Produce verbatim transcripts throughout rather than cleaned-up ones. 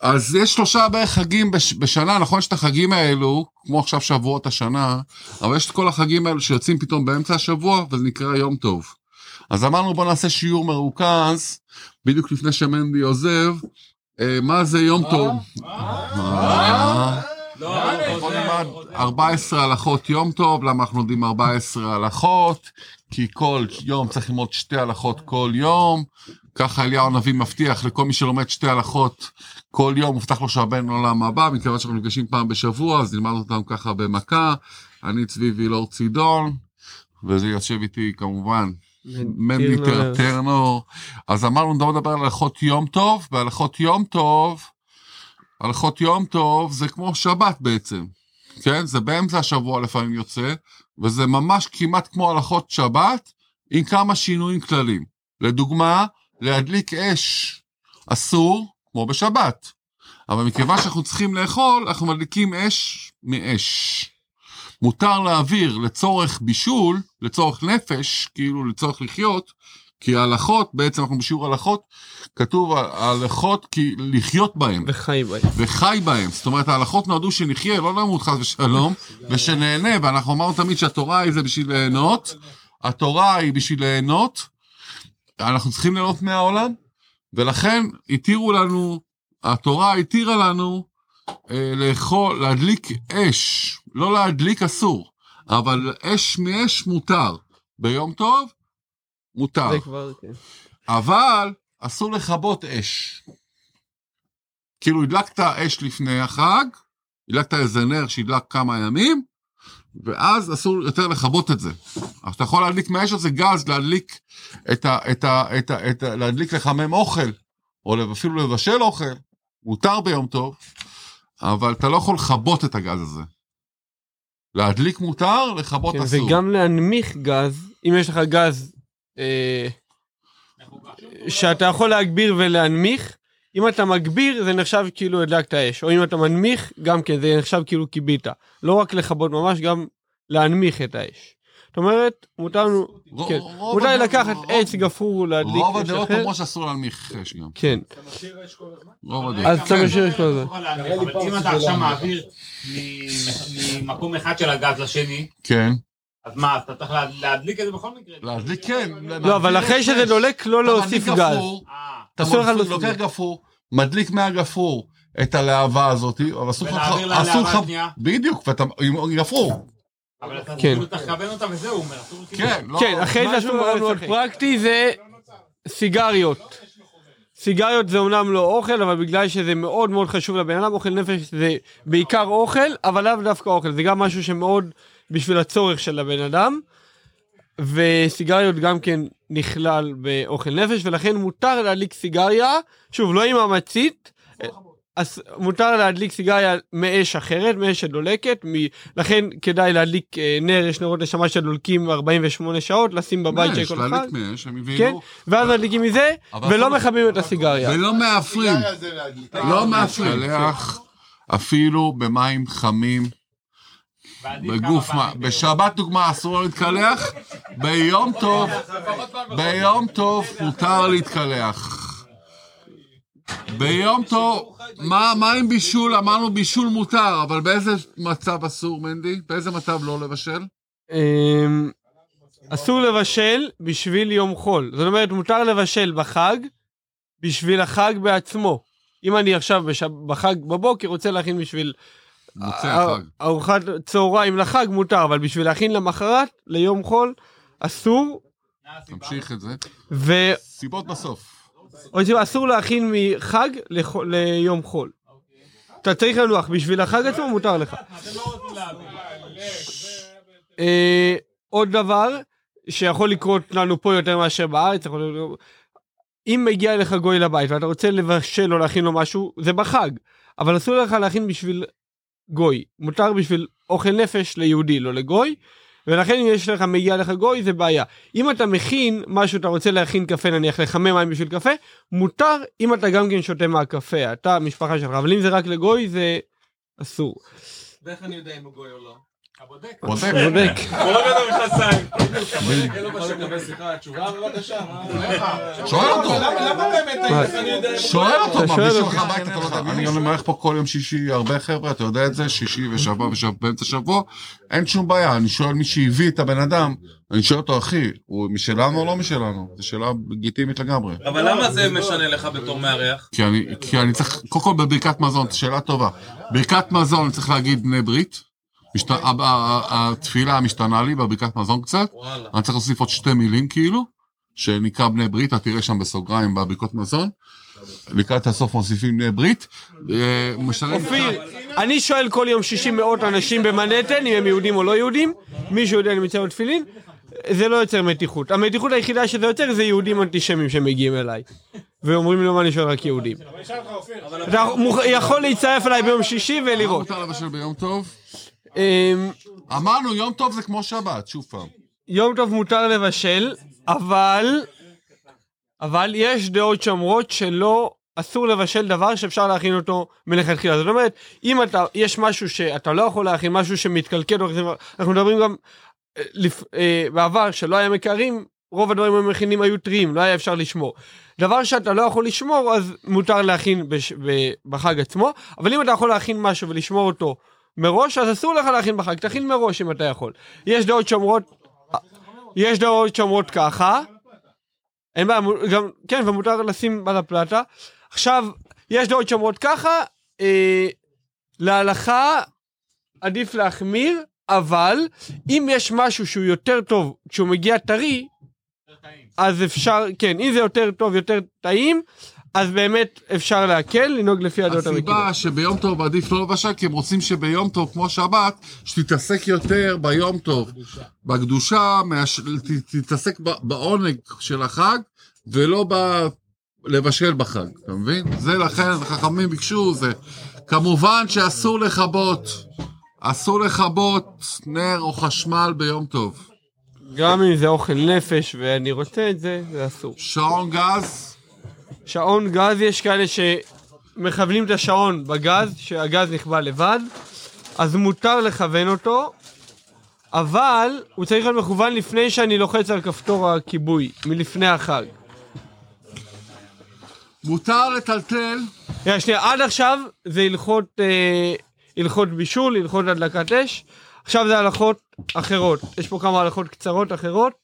אז יש שלושה בערך חגים בש, בשנה, נכון שאת החגים האלו, כמו עכשיו שבועות השנה, אבל יש את כל החגים האלו שיוצאים פתאום באמצע השבוע, וזה נקרא יום טוב. אז אמרנו בוא נעשה שיעור מרוכז, בדיוק לפני שמנדי עוזב, אה, מה זה יום טוב? מה? בוא נלמד ארבע עשרה הלכות יום טוב, למה אנחנו יודעים ארבע עשרה הלכות? כי כל יום צריך ללמוד שתי הלכות כל יום, ככה אליהו הנביא מבטיח לכל מי שלומד שתי הלכות כל יום, מובטח לו שהבן לעולם הבא, מכיוון שאנחנו נפגשים פעם בשבוע, אז נלמד אותם ככה במכה, אני צבי וילור צידון, וזה יושב איתי כמובן, מנדי טרטרנור, אז אמרנו נדבר על הלכות יום טוב, והלכות יום טוב, הלכות יום טוב זה כמו שבת בעצם, כן? זה באמצע השבוע לפעמים יוצא, וזה ממש כמעט כמו הלכות שבת, עם כמה שינויים כלליים. לדוגמה, להדליק אש אסור, כמו בשבת. אבל מכיוון שאנחנו צריכים לאכול, אנחנו מדליקים אש מאש. מותר להעביר לצורך בישול, לצורך נפש, כאילו לצורך לחיות, כי ההלכות, בעצם אנחנו בשיעור הלכות, כתוב ההלכות כי לחיות בהם. וחי בהם. וחי בהם. זאת אומרת, ההלכות נועדו שנחיה, לא נמות חס ושלום, ושנהנה, ואנחנו אמרנו תמיד שהתורה היא זה בשביל ליהנות, התורה היא בשביל ליהנות, אנחנו צריכים ליהנות מהעולם, ולכן התירו לנו, התורה התירה לנו, אה, לאכול, להדליק אש, לא להדליק אסור, אבל אש מאש מותר. ביום טוב, מותר. זה כבר, כן. אבל אסור לכבות אש. כאילו הדלקת אש לפני החג, הדלקת איזה נר שהדלק כמה ימים, ואז אסור יותר לכבות את זה. אז אתה יכול להדליק מאש הזה גז, להדליק את ה, את ה, את ה, את ה, להדליק לחמם אוכל, או אפילו לבשל אוכל, מותר ביום טוב, אבל אתה לא יכול לכבות את הגז הזה. להדליק מותר, לכבות כן, אסור. וגם להנמיך גז, אם יש לך גז, אה, שאתה יכול להגביר ולהנמיך, אם אתה מגביר זה נחשב כאילו הדלקת האש, או אם אתה מנמיך גם כן זה נחשב כאילו קיבית, לא רק לכבות ממש, גם להנמיך את האש. זאת אומרת, מותר לנו, כן, מותר לקחת עץ גפרור להדליק. רוב הדעות אומרות שאסור להנמיך אש גם. כן. רוב הדעות. אז אתה משאיר אש כל הזמן. אבל אם אתה עכשיו מעביר ממקום אחד של הגז לשני, כן. אז מה, אתה צריך להדליק את זה בכל מקרה? להדליק, כן. לא, אבל אחרי שזה דולק, לא להוסיף גז. אתה לוקח גפרור, מדליק מהגפרור את הלהבה הזאת, אבל אסור לך... ולהעביר ללהבה השנייה? בדיוק, ואתה עם גפרור. אבל אתה כן. תכוון אותה וזהו, הוא אומר. כן, לא... כן, אחרי זה משהו מאוד מאוד פרקטי זה סיגריות. סיגריות זה אומנם לא אוכל, אבל בגלל שזה מאוד מאוד חשוב לבן אדם, אוכל נפש זה בעיקר אוכל, אבל לאו דווקא אוכל, זה גם משהו שמאוד בשביל הצורך של הבן אדם, וסיגריות גם כן נכלל באוכל נפש, ולכן מותר להדליק סיגריה, שוב, לא עם המצית, אז מותר להדליק סיגריה מאש אחרת, מאש שדולקת, לכן כדאי להדליק נר, יש נרות נשמה שדולקים ארבעים ושמונה שעות, לשים בבית של כל אחד. להדליק מאש, הם הבינו. כן, ואז להדליקים מזה, ולא מכבים את הסיגריה. ולא מאפרים. לא מאפרים. אפילו במים חמים, בגוף, בשבת דוגמה אסור להתקלח, ביום טוב, ביום טוב מותר להתקלח. ביום טוב, מה, מה עם בישול? אמרנו בישול מותר, אבל באיזה מצב אסור, מנדי? באיזה מצב לא לבשל? אסור לבשל בשביל יום חול. זאת אומרת, מותר לבשל בחג, בשביל החג בעצמו. אם אני עכשיו בחג בבוקר רוצה להכין בשביל ארוחת צהריים לחג מותר, אבל בשביל להכין למחרת, ליום חול, אסור. תמשיך את זה. ו... סיבות בסוף. אסור להכין מחג ליום חול. אתה צריך לנוח, בשביל החג עצמו מותר לך. עוד דבר שיכול לקרות לנו פה יותר מאשר בארץ, אם מגיע לך גוי לבית ואתה רוצה לבשל או להכין לו משהו, זה בחג, אבל אסור לך להכין בשביל גוי, מותר בשביל אוכל נפש ליהודי, לא לגוי, ולכן אם יש לך מגיע לך גוי זה בעיה. אם אתה מכין משהו, אתה רוצה להכין קפה, נניח לחמם מים בשביל קפה, מותר אם אתה גם כן שותה מהקפה, אתה המשפחה שלך, אבל אם זה רק לגוי זה אסור. ואיך אני יודע אם הוא גוי או לא? הבודק. בודק. בודק. שואל אותו. למה באמת? שואל אותו, אתה מה, שואל מישהו אותו. לך הביתה, אתה לא יודע, אני מערך פה כל יום שישי, הרבה חבר'ה, אתה יודע את זה, שישי ושבוע ושבוע באמצע שבוע, אין שום בעיה, אני שואל מי שהביא את הבן אדם, אני שואל אותו, אחי, הוא משלנו או לא משלנו? זו שאלה לגיטימית לגמרי. אבל למה זה משנה לך בתור מארח? כי אני, כי אני צריך, קודם כל בברכת מזון, שאלה טובה, ברכת מזון צריך להגיד בני ברית, משת... התפילה משתנה לי בברכת מזון קצת, וואלה. אני צריך להוסיף עוד שתי מילים כאילו, שנקרא בני ברית, אתה תראה שם בסוגריים בברכות מזון, לקראת הסוף מוסיפים בני ברית, אופיר, אני שואל כל יום שישי מאות אנשים במנהטן, אם הם יהודים או לא יהודים, מישהו יודע אני מצייר תפילין, זה לא יוצר מתיחות. המתיחות היחידה שזה יוצר זה יהודים אנטישמים שמגיעים אליי, ואומרים לו מה אני שואל רק יהודים. אתה יכול להצטרף אליי ביום שישי ולראות. מה מותר לבשל ביום טוב? אמ, אמרנו יום טוב זה כמו שבת, שוב פעם. יום טוב מותר לבשל, אבל אבל יש דעות שאומרות שלא אסור לבשל דבר שאפשר להכין אותו מלכתחילה. זאת אומרת, אם אתה, יש משהו שאתה לא יכול להכין, משהו שמתקלקל, אנחנו מדברים גם לפ, אה, בעבר שלא היה מקרים, רוב הדברים המכינים היו טריים, לא היה אפשר לשמור. דבר שאתה לא יכול לשמור, אז מותר להכין בש, בחג עצמו, אבל אם אתה יכול להכין משהו ולשמור אותו מראש, אז אסור לך להכין בחג, תכין מראש אם אתה יכול. יש דעות שאומרות, יש דעות שאומרות ככה, אין בעיה, גם, כן, ומותר לשים על הפלטה. עכשיו, יש דעות שאומרות ככה, אה, להלכה עדיף להחמיר, אבל אם יש משהו שהוא יותר טוב, כשהוא מגיע טרי, אז אפשר, כן, אם זה יותר טוב, יותר טעים, אז באמת אפשר להקל, לנהוג לפי הדעות המקילות. הסיבה שביום טוב עדיף לא לבשל, כי הם רוצים שביום טוב, כמו שבת, שתתעסק יותר ביום טוב, בקדושה, תתעסק בעונג של החג, ולא לבשל בחג, אתה מבין? זה לכן, חכמים ביקשו, זה כמובן שאסור לחבות, אסור לחבות נר או חשמל ביום טוב. גם אם זה אוכל נפש ואני רוצה את זה, זה אסור. שעון גז? שעון גז, יש כאלה שמכוונים את השעון בגז, שהגז נכבה לבד, אז מותר לכוון אותו, אבל הוא צריך להיות מכוון לפני שאני לוחץ על כפתור הכיבוי, מלפני החג. מותר לטלטל? יא, שנייה, עד עכשיו זה הלכות, אה, הלכות בישול, הלכות הדלקת אש, עכשיו זה הלכות אחרות. יש פה כמה הלכות קצרות אחרות,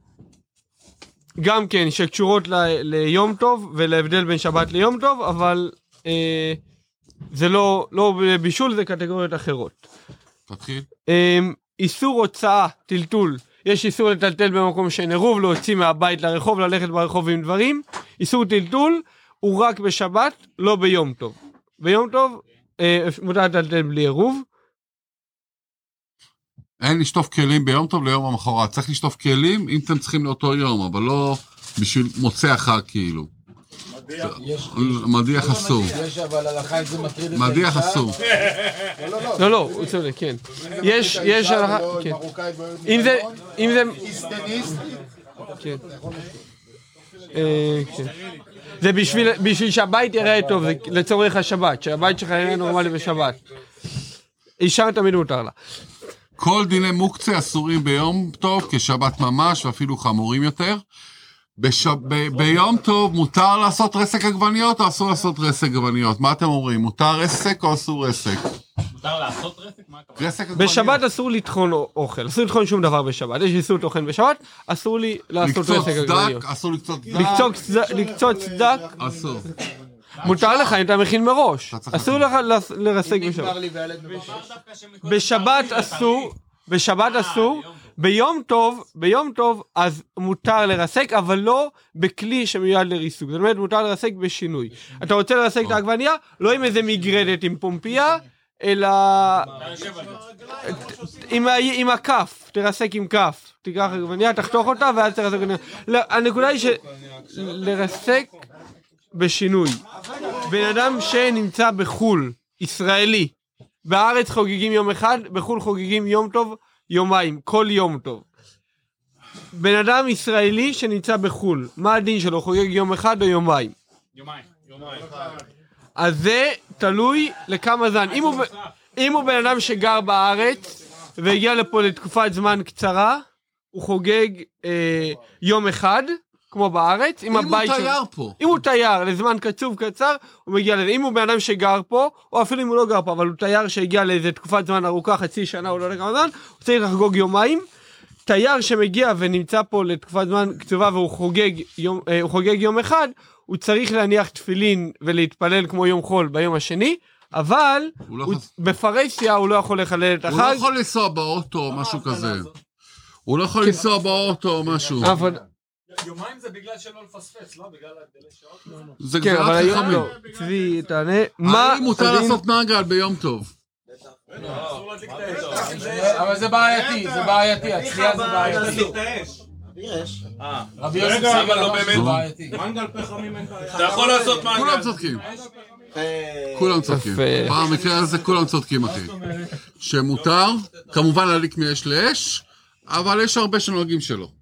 גם כן שקשורות ל- ליום טוב ולהבדל בין שבת ליום טוב, אבל אה, זה לא, לא בישול, זה קטגוריות אחרות. תתחיל. אה, איסור הוצאה, טלטול. יש איסור לטלטל במקום שאין עירוב, להוציא מהבית לרחוב, ללכת ברחוב עם דברים. איסור טלטול הוא רק בשבת, לא ביום טוב. ביום טוב אה, מותר לטלטל בלי עירוב. אין לשטוף כלים ביום טוב ליום המחרת. צריך לשטוף כלים אם אתם צריכים לאותו יום, אבל לא בשביל מוצא החג כאילו. מדיח אסור. יש אבל הלכה זה מטריד את האישה. מדיח אסור. לא, לא, הוא צודק, כן. יש, יש הלכה, כן. אם זה, אם זה... כן. אה, כן. זה בשביל, בשביל שהבית יראה טוב, זה לצורך השבת, שהבית שלך יראה נורמלי בשבת. אישה תמיד מותר לה. כל דיני מוקצה אסורים ביום טוב, כשבת ממש, ואפילו חמורים יותר. בש... ב... ביום טוב מותר לעשות רסק עגבניות, או אסור לעשות רסק עגבניות? מה אתם אומרים? מותר רסק או אסור רסק? מותר לעשות רסק? מה הכוונה? רסק עגבניות. בשבת אסור לטחון אוכל, אסור לטחון שום דבר בשבת. יש איסור טוחן בשבת, אסור לי לעשות לקצות רסק עגבניות. צדק, אסור לקצות צדק. לקצות צדק, לקצות צדק, אסור. מותר לך אם אתה מכין מראש. אתה צריך אסור לך לס- לרסק בשבת. בשבת אסור, בשבת אסור, ביום טוב, ביום טוב, אז מותר לרסק, אבל לא בכלי שמיועד לריסוק. זאת אומרת, מותר לרסק בשינוי. אתה רוצה לרסק את העגבניה, לא עם איזה מגרדת עם פומפיה, אלא עם, ה- עם הכף, תרסק עם כף. תיקח עגבניה, תחתוך אותה, ואז תרסק עגבניה. לא, הנקודה היא שלרסק בשינוי. בן אדם שנמצא בחול, ישראלי, בארץ חוגגים יום אחד, בחול חוגגים יום טוב, יומיים, כל יום טוב. בן אדם ישראלי שנמצא בחול, מה הדין שלו? חוגג יום אחד או יומיים? יומיים. יומיים. אז זה תלוי לכמה זמן. אם הוא, אם הוא בן אדם שגר בארץ, והגיע לפה לתקופת זמן קצרה, הוא חוגג אה, יום אחד, כמו בארץ, עם הבית אם הוא תייר פה. אם הוא תייר, לזמן קצוב קצר, הוא מגיע לזה. אם הוא בן אדם שגר פה, או אפילו אם הוא לא גר פה, אבל הוא תייר שהגיע לאיזה תקופת זמן ארוכה, חצי שנה, הוא לא יודע כמה זמן, הוא צריך לחגוג יומיים. תייר שמגיע ונמצא פה לתקופת זמן קצובה, והוא חוגג יום, אה, הוא חוגג יום אחד, הוא צריך להניח תפילין ולהתפלל כמו יום חול ביום השני, אבל הוא לא הוא, חס... בפרהסיה הוא לא יכול לחלל את החג. הוא לא יכול לנסוע באוטו או משהו כזה. הוא לא יכול לנסוע באוטו או משהו. אבל... יומיים זה בגלל שלא לפספס, לא? בגלל ההבדלי שעות? זה כן, אבל גזירת היום חכמים. לא. צבי, תענה. מה... האם מותר לעשות נגל ביום טוב? אבל זה בעייתי, זה בעייתי, הצפייה זה בעייתי. רבי יוסף סגל לא באמת בעייתי. מנגל פחמים אין בעיה. אתה יכול לעשות כולם מנגל. צודקים. כולם צודקים. במקרה הזה כולם צודקים, אחי. שמותר, כמובן להדליק מאש לאש, אבל יש הרבה שנוהגים שלא.